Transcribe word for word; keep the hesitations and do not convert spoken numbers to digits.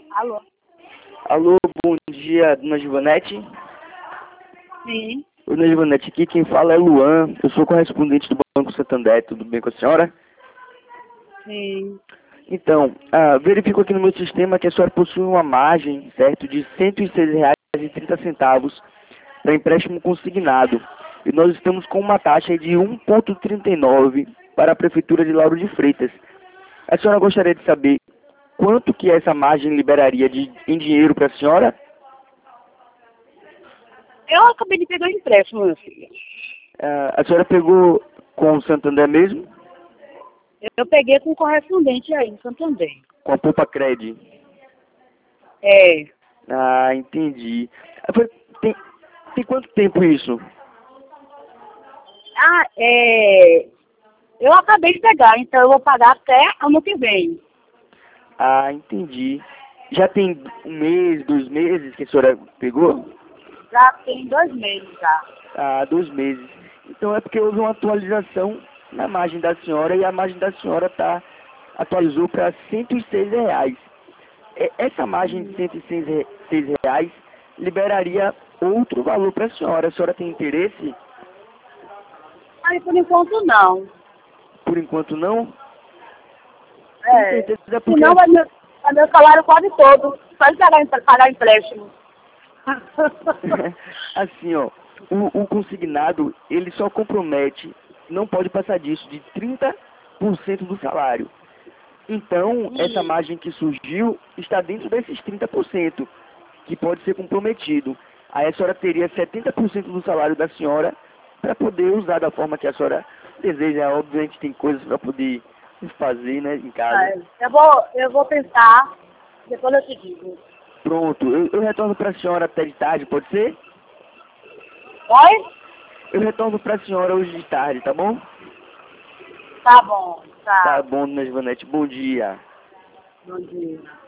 Alô? Alô, bom dia, dona Givanete. Sim. Oi, dona Givanete, aqui quem fala é Luan, eu sou correspondente do Banco Santander, tudo bem com a senhora? Sim. Então, ah, verifico aqui no meu sistema que a senhora possui uma margem, certo, de cento e seis reais e trinta centavos para empréstimo consignado. E nós estamos com uma taxa de um vírgula trinta e nove para a Prefeitura de Lauro de Freitas. A senhora gostaria de saber quanto que essa margem liberaria de, em dinheiro para a senhora? Eu acabei de pegar um empréstimo, meu filho. Ah, a senhora pegou com o Santander mesmo? Eu peguei com um correspondente aí, em Santander. Com a Poupa Cred? É. Ah, entendi. Ah, foi- Tem, tem quanto tempo isso? Ah, é. Eu acabei de pegar, então eu vou pagar até ano que vem. Ah, entendi. Já tem um mês, dois meses que a senhora pegou? Já tem dois meses já. Ah, dois meses. Então é porque houve uma atualização na margem da senhora e a margem da senhora tá, atualizou para cento e seis reais. É, Essa margem de cento e seis re- seis reais liberaria outro valor para a senhora. A senhora tem interesse? Aí por enquanto não. Por enquanto não? Com É. certeza, porque Senão vai meu, vai meu salário quase todo. Só de pagar, empre- pagar empréstimo. assim, ó, o, o consignado, ele só compromete, não pode passar disso, de trinta por cento do salário. Então, essa Hum. margem que surgiu está dentro desses trinta por cento, que pode ser comprometido. Aí a senhora teria setenta por cento do salário da senhora para poder usar da forma que a senhora deseja. Obviamente tem coisas para poder fazer, né, em casa. É, eu vou, eu vou pensar, depois eu te digo. Pronto, eu, eu retorno para a senhora até de tarde, pode ser? Oi? Eu retorno para a senhora hoje de tarde, tá bom? Tá bom, Tá tá. bom, dona Givanete. Bom dia. Bom dia.